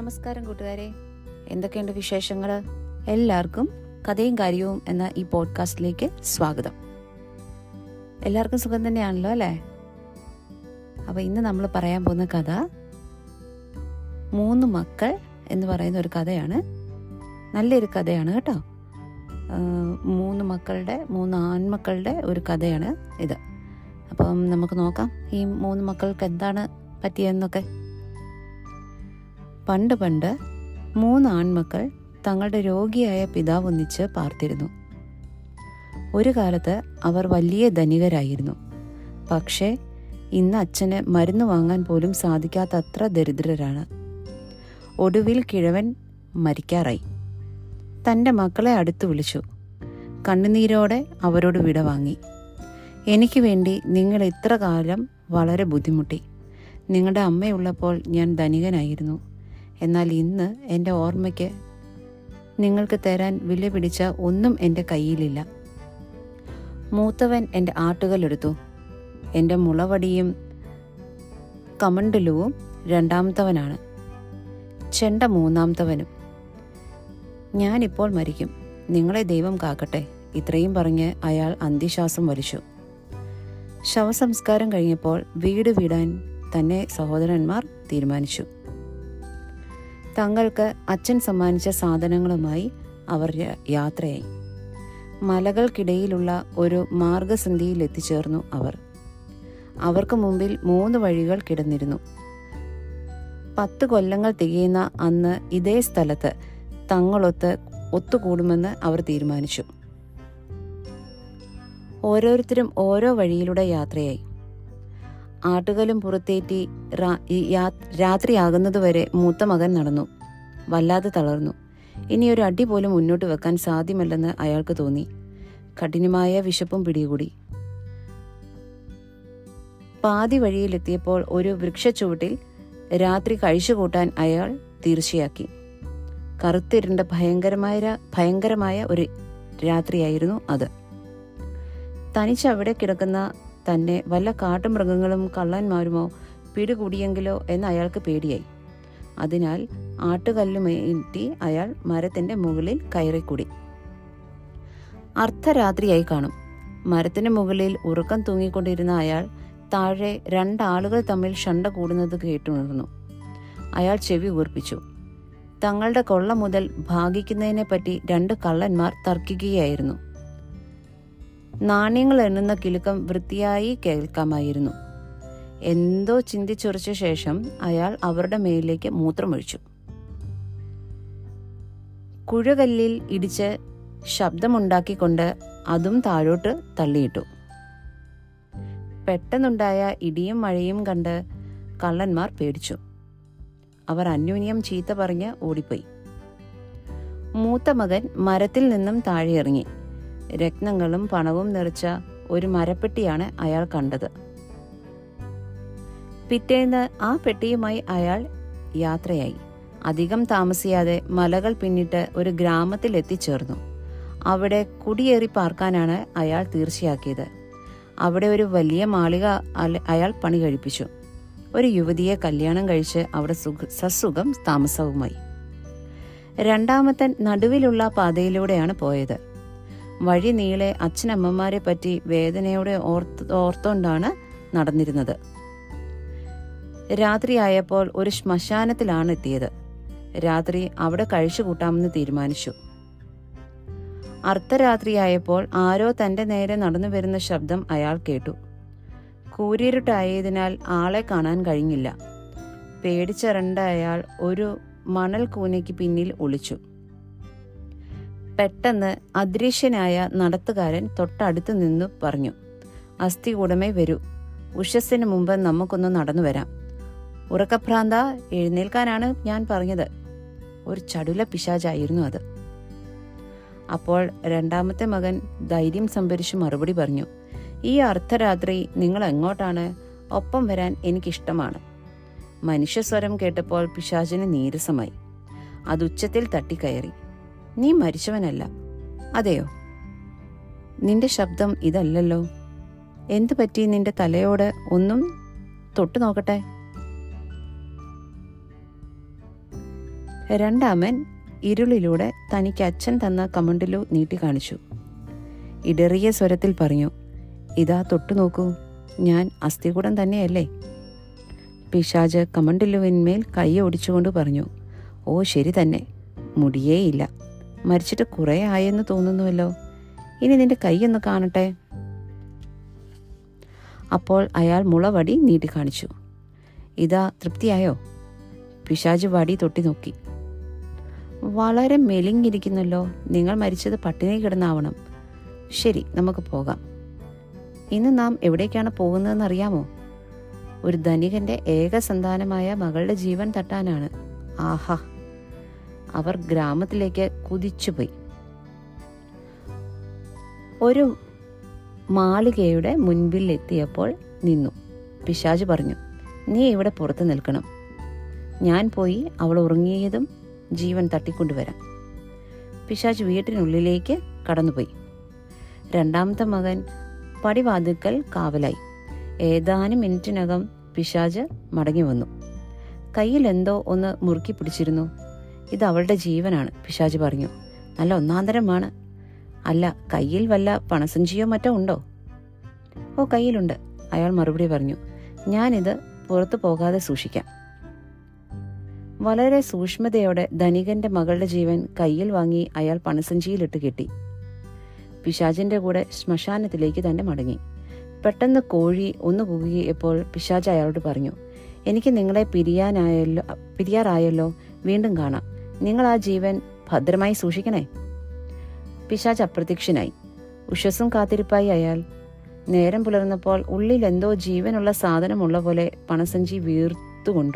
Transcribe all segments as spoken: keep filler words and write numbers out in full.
നമസ്കാരം കൂട്ടുകാരെ, എന്തൊക്കെയുണ്ട് വിശേഷങ്ങൾ? എല്ലാവർക്കും കഥയും കാര്യവും എന്ന ഈ പോഡ്കാസ്റ്റിലേക്ക് സ്വാഗതം. എല്ലാവർക്കും സുഖം തന്നെയാണല്ലോ അല്ലേ? അപ്പോൾ ഇന്ന് നമ്മൾ പറയാൻ പോകുന്ന കഥ മൂന്ന് മക്കൾ എന്ന് പറയുന്ന ഒരു കഥയാണ്. നല്ലൊരു കഥയാണ് കേട്ടോ. മൂന്ന് മക്കളുടെ മൂന്ന് ആൺമക്കളുടെ ഒരു കഥയാണ് ഇത്. അപ്പം നമുക്ക് നോക്കാം ഈ മൂന്ന് മക്കൾക്ക് എന്താണ് പറ്റിയതെന്നൊക്കെ. പണ്ട് പണ്ട് മൂന്ന് ആൺമക്കൾ തങ്ങളുടെ രോഗിയായ പിതാവ് ഒന്നിച്ച് പാർത്തിരുന്നു. ഒരു കാലത്ത് അവർ വലിയ ധനികരായിരുന്നു. പക്ഷേ ഇന്ന് അച്ഛന് മരുന്ന് വാങ്ങാൻ പോലും സാധിക്കാത്തത്ര ദരിദ്രരാണ്. ഒടുവിൽ കിഴവൻ മരിക്കാറായി. തൻ്റെ മക്കളെ അടുത്ത് വിളിച്ചു. കണ്ണുനീരോടെ അവരോട് വിട വാങ്ങി. എനിക്ക് വേണ്ടി നിങ്ങൾ ഇത്ര കാലം വളരെ ബുദ്ധിമുട്ടി. നിങ്ങളുടെ അമ്മയുള്ളപ്പോൾ ഞാൻ ധനികനായിരുന്നു. എന്നാൽ ഇന്ന് എൻ്റെ ഓർമ്മയ്ക്ക് നിങ്ങൾക്ക് തരാൻ വില പിടിച്ച ഒന്നും എൻ്റെ കയ്യിലില്ല. മൂത്തവൻ എൻ്റെ ആട്ടുകലെടുത്തു. എൻ്റെ മുളവടിയും കമണ്ടലുവും രണ്ടാമത്തവനാണ്. ചെണ്ട മൂന്നാമത്തവനും. ഞാനിപ്പോൾ മരിക്കും, നിങ്ങളെ ദൈവം കാക്കട്ടെ. ഇത്രയും പറഞ്ഞ് അയാൾ അന്ത്യശ്വാസം വലിച്ചു. ശവസംസ്കാരം കഴിഞ്ഞപ്പോൾ വീട് വിടാൻ തന്നെ സഹോദരന്മാർ തീരുമാനിച്ചു. തങ്ങൾക്ക് അച്ഛൻ സമ്മാനിച്ച സാധനങ്ങളുമായി അവർ യാത്രയായി. മലകൾക്കിടയിലുള്ള ഒരു മാർഗസന്ധിയിൽ എത്തിച്ചേർന്നു അവർ. അവർക്ക് മുമ്പിൽ മൂന്ന് വഴികൾ കിടന്നിരുന്നു. പത്ത് കൊല്ലങ്ങൾ തികയുന്ന അന്ന് ഇതേ സ്ഥലത്ത് തങ്ങളൊത്ത് ഒത്തുകൂടുമെന്ന് അവർ തീരുമാനിച്ചു. ഓരോരുത്തരും ഓരോ വഴിയിലൂടെ യാത്രയായി. ആട്ടുകലും പുറത്തേറ്റി രാത്രിയാകുന്നതുവരെ മൂത്ത മകൻ നടന്നു. വല്ലാതെ തളർന്നു. ഇനി ഒരു അടി പോലും മുന്നോട്ട് വെക്കാൻ സാധ്യമല്ലെന്ന് അയാൾക്ക് തോന്നി. കഠിനമായ വിശപ്പും പിടികൂടി. പാതി വഴിയിലെത്തിയപ്പോൾ ഒരു വൃക്ഷച്ചുവട്ടിൽ രാത്രി കഴിച്ചുകൂട്ടാൻ അയാൾ തീർച്ചയാക്കി. കറുത്തിരുണ്ട ഭയങ്കരമായ ഭയങ്കരമായ ഒരു രാത്രിയായിരുന്നു അത്. തനിച്ചവിടെ കിടക്കുന്ന തന്നെ വല്ല കാട്ടുമൃഗങ്ങളും കള്ളന്മാരുമോ പിടികൂടിയെങ്കിലോ എന്ന് അയാൾക്ക് പേടിയായി. അതിനാൽ ആട്ടുകല്ലുമേറ്റി അയാൾ മരത്തിന്റെ മുകളിൽ കയറിക്കൂടി. അർദ്ധരാത്രിയായി കാണും. മരത്തിന് മുകളിൽ ഉറക്കം തൂങ്ങിക്കൊണ്ടിരുന്ന അയാൾ താഴെ രണ്ടാളുകൾ തമ്മിൽ ഷണ്ട കൂടുന്നത് കേട്ടുണർന്നു. അയാൾ ചെവി ഊർപ്പിച്ചു. തങ്ങളുടെ കൊള്ള മുതൽ ഭാഗിക്കുന്നതിനെപ്പറ്റി രണ്ട് കള്ളന്മാർ തർക്കിക്കുകയായിരുന്നു. നാണ്യങ്ങൾ എണ്ണുന്ന കിലുക്കം വൃത്തിയായി കേൾക്കാമായിരുന്നു. എന്തോ ചിന്തിച്ചുറച്ച ശേഷം അയാൾ അവരുടെ മേലിലേക്ക് മൂത്രമൊഴിച്ചു. കുഴകല്ലിൽ ഇടിച്ച് ശബ്ദമുണ്ടാക്കിക്കൊണ്ട് അതും താഴോട്ട് തള്ളിയിട്ടു. പെട്ടെന്നുണ്ടായ ഇടിയും മഴയും കണ്ട് കള്ളന്മാർ പേടിച്ചു. അവർ അന്യോന്യം ചീത്ത പറഞ്ഞ് ഓടിപ്പോയി. മൂത്ത മകൻ മരത്തിൽ നിന്നും താഴെ ഇറങ്ങി. രത്നങ്ങളും പണവും നിറച്ച ഒരു മരപ്പെട്ടിയാണ് അയാൾ കണ്ടത്. പിറ്റേന്ന് ആ പെട്ടിയുമായി അയാൾ യാത്രയായി. അധികം താമസിയാതെ മലകൾ പിന്നിട്ട് ഒരു ഗ്രാമത്തിൽ എത്തിച്ചേർന്നു. അവിടെ കുടിയേറി പാർക്കാനാണ് അയാൾ തീർച്ചയാക്കിയത്. അവിടെ ഒരു വലിയ മാളിക അയാൾ പണി കഴിപ്പിച്ചു. ഒരു യുവതിയെ കല്യാണം കഴിച്ച് അവിടെ സുഖ സസുഖം താമസവുമായി. രണ്ടാമത്തൻ നടുവിലുള്ള പാതയിലൂടെയാണ് പോയത്. വഴി നീളെ അച്ഛനമ്മമാരെ പറ്റി വേദനയോടെ ഓർത്ത് ഓർത്തോണ്ടാണ് നടന്നിരുന്നത്. രാത്രിയായപ്പോൾ ഒരു ശ്മശാനത്തിലാണ് എത്തിയത്. രാത്രി അവിടെ കഴിച്ചുകൂട്ടാമെന്ന് തീരുമാനിച്ചു. അർദ്ധരാത്രിയായപ്പോൾ ആരോ തന്റെ നേരെ നടന്നു വരുന്ന ശബ്ദം അയാൾ കേട്ടു. കൂരിരുട്ടായതിനാൽ ആളെ കാണാൻ കഴിഞ്ഞില്ല. പേടിച്ചരണ്ട അയാൾ ഒരു മണൽ കൂനയ്ക്ക് പിന്നിൽ ഒളിച്ചു. പെട്ടെന്ന് അദൃശ്യനായ നടത്തുകാരൻ തൊട്ടടുത്ത് നിന്നു പറഞ്ഞു, അസ്ഥി കൂടമേ വരൂ, ഉഷസ്സിന് മുമ്പ് നമുക്കൊന്ന് നടന്നു വരാം. ഉറക്കഭ്രാന്ത, എഴുന്നേൽക്കാനാണ് ഞാൻ പറഞ്ഞത്. ഒരു ചടുല പിശാചായിരുന്നു അത്. അപ്പോൾ രണ്ടാമത്തെ മകൻ ധൈര്യം സംഭരിച്ചു മറുപടി പറഞ്ഞു, ഈ അർദ്ധരാത്രി നിങ്ങൾ എങ്ങോട്ടാണ്? ഒപ്പം വരാൻ എനിക്കിഷ്ടമാണ്. മനുഷ്യസ്വരം കേട്ടപ്പോൾ പിശാചിന് നീരസമായി. അത് ഉച്ചത്തിൽ തട്ടിക്കയറി, നീ മരിച്ചവനല്ല. അതെയോ? നിന്റെ ശബ്ദം ഇതല്ലല്ലോ. എന്തു പറ്റി? നിന്റെ തലയോട് ഒന്നും തൊട്ടു നോക്കട്ടെ. രണ്ടാമൻ ഇരുളിലൂടെ തനിക്ക് അച്ഛൻ തന്ന കമണ്ടലു നീട്ടി കാണിച്ചു. ഇടറിയ സ്വരത്തിൽ പറഞ്ഞു, ഇതാ തൊട്ടു നോക്കൂ, ഞാൻ അസ്ഥികൂടം തന്നെയല്ലേ? പിശാച് കമണ്ടലുവിന്മേൽ കൈ ഒടിച്ചുകൊണ്ട് പറഞ്ഞു, ഓ ശരി തന്നെ, മുടിയേയില്ല, മരിച്ചിട്ട് കുറേ ആയെന്ന് തോന്നുന്നുവല്ലോ, ഇനി നിന്റെ കൈയൊന്ന് കാണട്ടെ. അപ്പോൾ അയാൾ മുളവടി നീട്ടി കാണിച്ചു. ഇതാ തൃപ്തിയായോ? പിശാച് വടി തൊട്ടി നോക്കി. വളരെ മെലിഞ്ഞിരിക്കുന്നല്ലോ, നിങ്ങൾ മരിച്ചത് പട്ടിണി കിടന്നാവണം. ശരി, നമുക്ക് പോകാം. ഇന്ന് നാം എവിടേക്കാണ് പോകുന്നതെന്ന് അറിയാമോ? ഒരു ധനികന്റെ ഏക സന്താനമായ മകളുടെ ജീവൻ തട്ടാനാണ്. ആഹാ! അവർ ഗ്രാമത്തിലേക്ക് കുതിച്ചുപോയി. ഒരു മാളികയുടെ മുൻപിൽ എത്തിയപ്പോൾ നിന്നു. പിശാച് പറഞ്ഞു, നീ ഇവിടെ പുറത്ത് നിൽക്കണം. ഞാൻ പോയി അവൾ ഉറങ്ങിയതും ജീവൻ തട്ടിക്കൊണ്ടുവരാം. പിശാച് വീട്ടിനുള്ളിലേക്ക് കടന്നുപോയി. രണ്ടാമത്തെ മകൻ പടിവാതിൽക്കൽ കാവലായി. ഏതാനും മിനിറ്റിനകം പിശാച് മടങ്ങി വന്നു. കയ്യിൽ എന്തോ ഒന്ന് മുറുക്കി പിടിച്ചിരുന്നു. ഇത് അവളുടെ ജീവനാണ്, പിശാച് പറഞ്ഞു. നല്ല ഒന്നാന്തരമാണ്. അല്ല, കയ്യിൽ വല്ല പണസഞ്ചിയോ മറ്റോ ഉണ്ടോ? ഓ, കയ്യിലുണ്ട്, അയാൾ മറുപടി പറഞ്ഞു. ഞാനിത് പുറത്തു പോകാതെ സൂക്ഷിക്കാം. വളരെ സൂക്ഷ്മതയോടെ ധനികന്റെ മകളുടെ ജീവൻ കയ്യിൽ വാങ്ങി അയാൾ പണസഞ്ചിയിലിട്ട് കെട്ടി. പിശാചിന്റെ കൂടെ ശ്മശാനത്തിലേക്ക് തന്നെ മടങ്ങി. പെട്ടെന്ന് കോഴി ഒന്ന് കൂകിയപ്പോൾ പിശാച് അയാളോട് പറഞ്ഞു, എനിക്ക് നിങ്ങളെ പിരിയാനായല്ലോ പിരിയാറായല്ലോ വീണ്ടും കാണാം. നിങ്ങൾ ആ ജീവൻ ഭദ്രമായി സൂക്ഷിക്കണേ. പിശാച് അപ്രത്യക്ഷനായി. ഉഷസ്സും കാത്തിരിപ്പായി അയാൾ. നേരം പുലർന്നപ്പോൾ ഉള്ളിൽ എന്തോ ജീവനുള്ള സാധനമുള്ള പോലെ പണസഞ്ചി വീർത്തുകൊണ്ടു.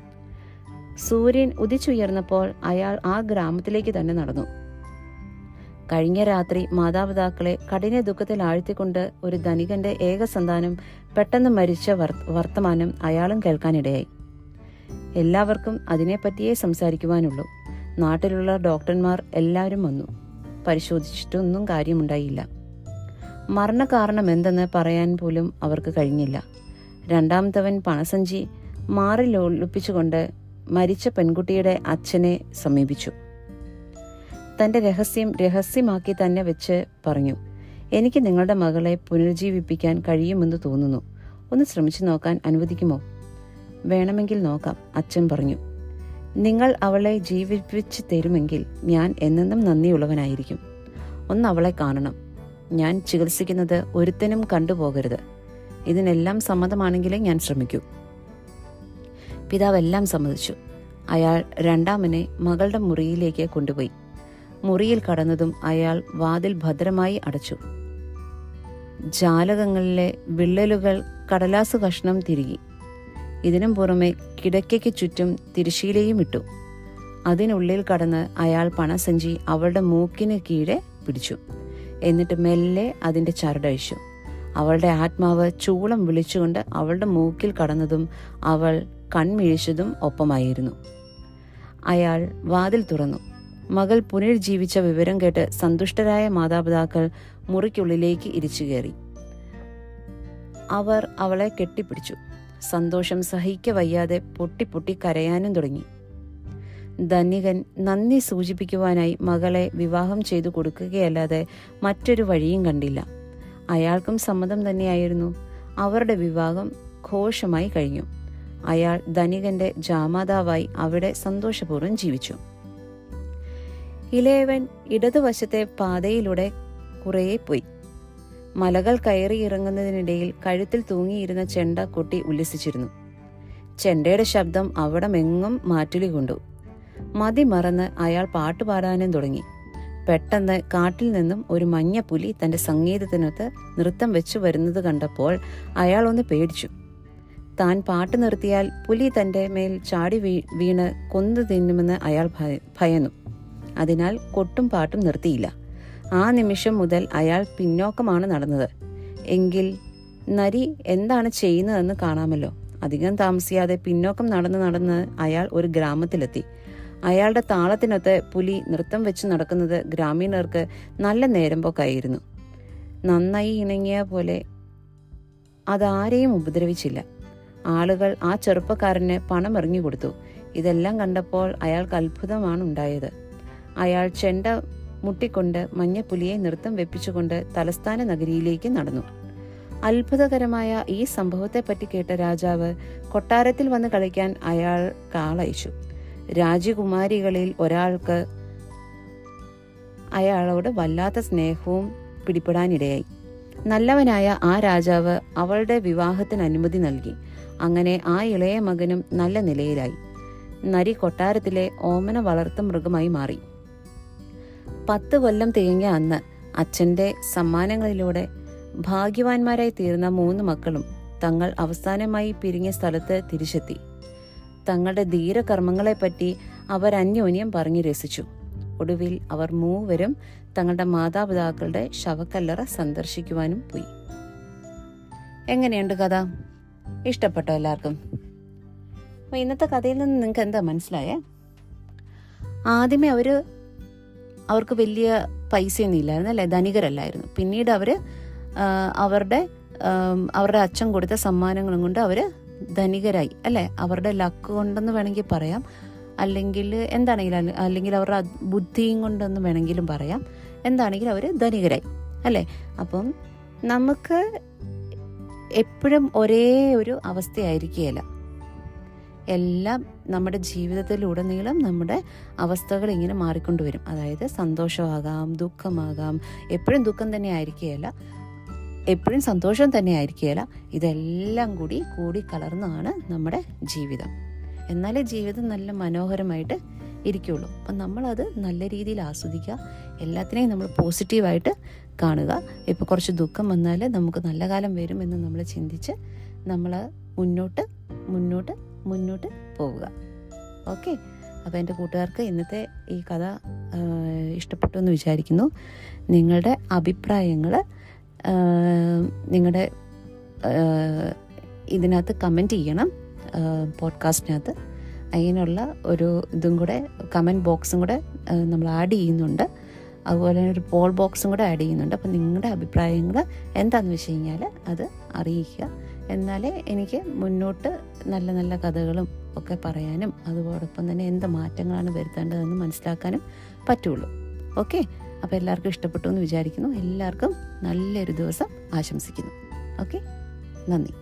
സൂര്യൻ ഉദിച്ചുയർന്നപ്പോൾ അയാൾ ആ ഗ്രാമത്തിലേക്ക് തന്നെ നടന്നു. കഴിഞ്ഞ രാത്രി മാതാപിതാക്കളെ കഠിന ദുഃഖത്തിൽ ആഴ്ത്തിക്കൊണ്ട് ഒരു ധനികന്റെ ഏക സന്താനം പെട്ടെന്ന് മരിച്ച വർത്തമാനം അയാളും കേൾക്കാനിടയായി. എല്ലാവർക്കും അതിനെപ്പറ്റിയേ സംസാരിക്കുവാനുള്ളൂ. നാട്ടിലുള്ള ഡോക്ടർമാർ എല്ലാവരും വന്നു. പരിശോധിച്ചിട്ടൊന്നും കാര്യമുണ്ടായില്ല. മരണകാരണം എന്തെന്ന് പറയാൻ പോലും അവർക്ക് കഴിഞ്ഞില്ല. രണ്ടാമത്തവൻ പണസഞ്ചി മാറിൽ ഒളിപ്പിച്ചുകൊണ്ട് മരിച്ച പെൺകുട്ടിയുടെ അച്ഛനെ സമീപിച്ചു. തന്റെ രഹസ്യം രഹസ്യമാക്കി തന്നെ വെച്ച് പറഞ്ഞു, എനിക്ക് നിങ്ങളുടെ മകളെ പുനർജീവിപ്പിക്കാൻ കഴിയുമെന്ന് തോന്നുന്നു. ഒന്ന് ശ്രമിച്ചു നോക്കാൻ അനുവദിക്കുമോ? വേണമെങ്കിൽ നോക്കാം, അച്ഛൻ പറഞ്ഞു. നിങ്ങൾ അവളെ ജീവിപ്പിച്ച് തരുമെങ്കിൽ ഞാൻ എന്നെന്നും നന്ദിയുള്ളവനായിരിക്കും. ഒന്ന് അവളെ കാണണം. ഞാൻ ചികിത്സിക്കുന്നത് ഒരുത്തനും കണ്ടുപോകരുത്. ഇതിനെല്ലാം സമ്മതമാണെങ്കിലേ ഞാൻ ശ്രമിക്കൂ. പിതാവ് എല്ലാം സമ്മതിച്ചു. അയാൾ രണ്ടാമനെ മകളുടെ മുറിയിലേക്ക് കൊണ്ടുപോയി. മുറിയിൽ കടന്നതും അയാൾ വാതിൽ ഭദ്രമായി അടച്ചു. ജാലകങ്ങളിലെ വിള്ളലുകൾ കടലാസു കഷ്ണം തിരുകി. ഇതിനും പുറമെ കിടക്കയ്ക്ക് ചുറ്റും തിരശ്ശീലയും ഇട്ടു. അതിനുള്ളിൽ കടന്ന് അയാൾ പണസഞ്ചി അവളുടെ മൂക്കിന് കീഴെ പിടിച്ചു. എന്നിട്ട് മെല്ലെ അതിന്റെ ചരടഴിച്ചു. അവളുടെ ആത്മാവ് ചൂളം വിളിച്ചുകൊണ്ട് അവളുടെ മൂക്കിൽ കടന്നതും അവൾ കൺമിഴിച്ചതും ഒപ്പമായിരുന്നു. അയാൾ വാതിൽ തുറന്നു. മകൾ പുനർജീവിച്ച വിവരം കേട്ട് സന്തുഷ്ടരായ മാതാപിതാക്കൾ മുറിക്കുള്ളിലേക്ക് ഇരിച്ചു കയറി. അവർ അവളെ കെട്ടിപ്പിടിച്ചു. സന്തോഷം സഹിക്കവയ്യാതെ പൊട്ടി പൊട്ടി കരയാനും തുടങ്ങി. ധനികൻ നന്ദി സൂചിപ്പിക്കുവാനായി മകളെ വിവാഹം ചെയ്തു കൊടുക്കുകയല്ലാതെ മറ്റൊരു വഴിയും കണ്ടില്ല. അയാൾക്കും സമ്മതം തന്നെയായിരുന്നു. അവരുടെ വിവാഹം ഘോഷമായി കഴിഞ്ഞു. അയാൾ ധനികന്റെ ജാമാതാവായി അവിടെ സന്തോഷപൂർവ്വം ജീവിച്ചു. ഇളയവൻ ഇടതുവശത്തെ പാതയിലൂടെ കുറേ പോയി. മലകൾ കയറി ഇറങ്ങുന്നതിനിടയിൽ കഴുത്തിൽ തൂങ്ങിയിരുന്ന ചെണ്ട കൊട്ടി ഉല്ലസിച്ചിരുന്നു. ചെണ്ടയുടെ ശബ്ദം അവിടമെങ്ങും മാറ്റുലി കൊണ്ടു. മതി മറന്ന് അയാൾ പാട്ടുപാടാനും തുടങ്ങി. പെട്ടെന്ന് കാട്ടിൽ നിന്നും ഒരു മഞ്ഞ പുലി തന്റെ സംഗീതത്തിനൊത്ത് നൃത്തം വെച്ചു വരുന്നത് കണ്ടപ്പോൾ അയാൾ ഒന്ന് പേടിച്ചു. താൻ പാട്ട് നിർത്തിയാൽ പുലി തന്റെ മേൽ ചാടി വീ വീണ് കൊന്നു തിന്നുമെന്ന് അയാൾ ഭയന്നു. അതിനാൽ കൊട്ടും പാട്ടും നിർത്തിയില്ല. ആ നിമിഷം മുതൽ അയാൾ പിന്നോക്കമാണ് നടന്നത്. എങ്കിൽ നരി എന്താണ് ചെയ്യുന്നതെന്ന് കാണാമല്ലോ. അധികം താമസിയാതെ പിന്നോക്കം നടന്ന് നടന്ന് അയാൾ ഒരു ഗ്രാമത്തിലെത്തി. അയാളുടെ താളത്തിനൊത്ത് പുലി നൃത്തം വെച്ച് നടക്കുന്നത് ഗ്രാമീണർക്ക് നല്ല നേരമ്പോക്കായിരുന്നു. നന്നായി ഇണങ്ങിയ പോലെ അതാരെയും ഉപദ്രവിച്ചില്ല. ആളുകൾ ആ ചെറുപ്പക്കാരന് പണം എറിഞ്ഞു കൊടുത്തു. ഇതെല്ലാം കണ്ടപ്പോൾ അയാൾക്ക് അത്ഭുതമാണ് ഉണ്ടായത്. അയാൾ ചെണ്ട മുട്ടിക്കൊണ്ട് മഞ്ഞപ്പുലിയെ നൃത്തം വെപ്പിച്ചുകൊണ്ട് തലസ്ഥാന നഗരിയിലേക്ക് നടന്നു. അത്ഭുതകരമായ ഈ സംഭവത്തെപ്പറ്റി കേട്ട രാജാവ് കൊട്ടാരത്തിൽ വന്ന് കളിക്കാൻ അയാൾ ആളയച്ചു. രാജകുമാരികളിൽ ഒരാൾക്ക് അയാളോട് വല്ലാത്ത സ്നേഹവും പിടിപ്പെടാനിടയായി. നല്ലവനായ ആ രാജാവ് അവളുടെ വിവാഹത്തിന് അനുമതി നൽകി. അങ്ങനെ ആ ഇളയ മകനും നല്ല നിലയിലായി. നരി കൊട്ടാരത്തിലെ ഓമന വളർത്തു മൃഗമായി മാറി. പത്ത് കൊല്ലം തികഞ്ഞ അന്ന് അച്ഛന്റെ സമ്മാനങ്ങളിലൂടെ ഭാഗ്യവാന്മാരായി തീർന്ന മൂന്ന് മക്കളും തങ്ങൾ അവസാനമായി പിരിഞ്ഞ സ്ഥലത്ത് തിരിച്ചെത്തി. തങ്ങളുടെ ധീരകർമ്മങ്ങളെപ്പറ്റി അവർ അന്യോന്യം പറഞ്ഞു രസിച്ചു. ഒടുവിൽ അവർ മൂവരും തങ്ങളുടെ മാതാപിതാക്കളുടെ ശവക്കല്ലറ സന്ദർശിക്കുവാനും പോയി. എങ്ങനെയുണ്ട് കഥ? ഇഷ്ടപ്പെട്ടോ എല്ലാവർക്കും? അപ്പൊ ഇന്നത്തെ കഥയിൽ നിന്ന് നിങ്ങൾക്ക് എന്താ മനസ്സിലായേ? ആദ്യമേ അവര് അവർക്ക് വലിയ പൈസയൊന്നും ഇല്ലായിരുന്നു അല്ലെ, ധനികരല്ലായിരുന്നു. പിന്നീട് അവര് അവരുടെ അവരുടെ അച്ഛൻ കൊടുത്ത സമ്മാനങ്ങളും കൊണ്ട് അവര് ധനികരായി അല്ലെ. അവരുടെ ലക്ക് കൊണ്ടെന്ന് വേണമെങ്കിൽ പറയാം, അല്ലെങ്കിൽ എന്താണെങ്കിലും, അല്ലെങ്കിൽ അവരുടെ ബുദ്ധിയും കൊണ്ടെന്ന് വേണമെങ്കിലും പറയാം. എന്താണെങ്കിലും അവർ ധനികരായി അല്ലേ. അപ്പം നമുക്ക് എപ്പോഴും ഒരേ ഒരു അവസ്ഥയായിരിക്കുകയില്ല. എല്ലാം നമ്മുടെ ജീവിതത്തിലുടനീളം നമ്മുടെ അവസ്ഥകൾ ഇങ്ങനെ മാറിക്കൊണ്ടുവരും. അതായത് സന്തോഷമാകാം, ദുഃഖമാകാം. എപ്പോഴും ദുഃഖം തന്നെ ആയിരിക്കുകയില്ല, എപ്പോഴും സന്തോഷം തന്നെ ആയിരിക്കുകയില്ല. ഇതെല്ലാം കൂടി കൂടി കലർന്നാണ് നമ്മുടെ ജീവിതം. എന്നാലേ ജീവിതം നല്ല മനോഹരമായിട്ട് ഇരിക്കുള്ളൂ. അപ്പം നമ്മളത് നല്ല രീതിയിൽ ആസ്വദിക്കുക. എല്ലാത്തിനെയും നമ്മൾ പോസിറ്റീവായിട്ട് കാണുക. ഇപ്പോൾ കുറച്ച് ദുഃഖം വന്നാൽ നമുക്ക് നല്ല കാലം വരുമെന്ന് നമ്മൾ ചിന്തിച്ച് നമ്മൾ മുന്നോട്ട് മുന്നോട്ട് മുന്നോട്ട് പോവുക. ഓക്കെ. അപ്പോൾ എൻ്റെ കൂട്ടുകാർക്ക് ഇന്നത്തെ ഈ കഥ ഇഷ്ടപ്പെട്ടു എന്ന് വിചാരിക്കുന്നു. നിങ്ങളുടെ അഭിപ്രായങ്ങൾ നിങ്ങളുടെ ഇതിനകത്ത് കമൻറ്റ് ചെയ്യണം. പോഡ്കാസ്റ്റിനകത്ത് അതിനുള്ള ഒരു ഇതും കൂടെ, കമൻറ്റ് ബോക്സും കൂടെ നമ്മൾ ആഡ് ചെയ്യുന്നുണ്ട്. അതുപോലെ തന്നെ ഒരു പോൾ ബോക്സും കൂടെ ആഡ് ചെയ്യുന്നുണ്ട്. അപ്പം നിങ്ങളുടെ അഭിപ്രായങ്ങൾ എന്താണെന്ന് വെച്ച് കഴിഞ്ഞാൽ അത് അറിയിക്കുക. എന്നാലേ എനിക്ക് മുന്നോട്ട് നല്ല നല്ല കഥകളും ഒക്കെ പറയാനും അതോടൊപ്പം തന്നെ എന്ത് മാറ്റങ്ങളാണ് വരുത്തേണ്ടതെന്ന് മനസ്സിലാക്കാനും പറ്റുള്ളൂ. ഓക്കെ. അപ്പോൾ എല്ലാവർക്കും ഇഷ്ടപ്പെട്ടു എന്ന് വിചാരിക്കുന്നു. എല്ലാവർക്കും നല്ലൊരു ദിവസം ആശംസിക്കുന്നു. ഓക്കെ, നന്ദി.